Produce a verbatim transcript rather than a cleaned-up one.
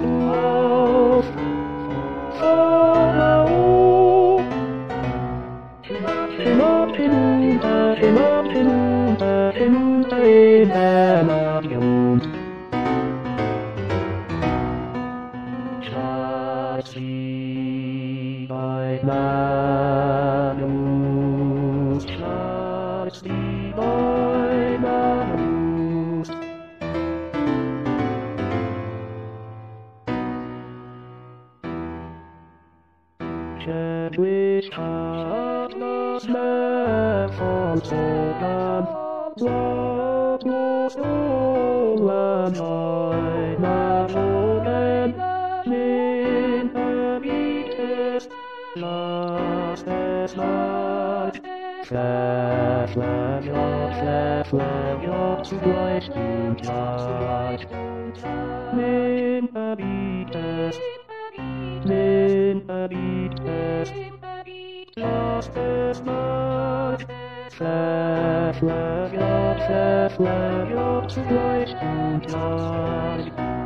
auf Vorau. Hinab, hinunter, hinab, hinunter, hinunter in Vanadium. Schatzi bei Manum, Schatzi bei Manum. Chadwick Atlas mehr von Sodan, Lautlos Olan einer Oden, den Erbietest, lass es leid. Pfeffler, ja, Pfeffler, ja, zugleich du Tag. Den Erbietest, den Erbietest, lass es leid. Pfeffler, ja, Pfeffler, ja, zugleich du Tag.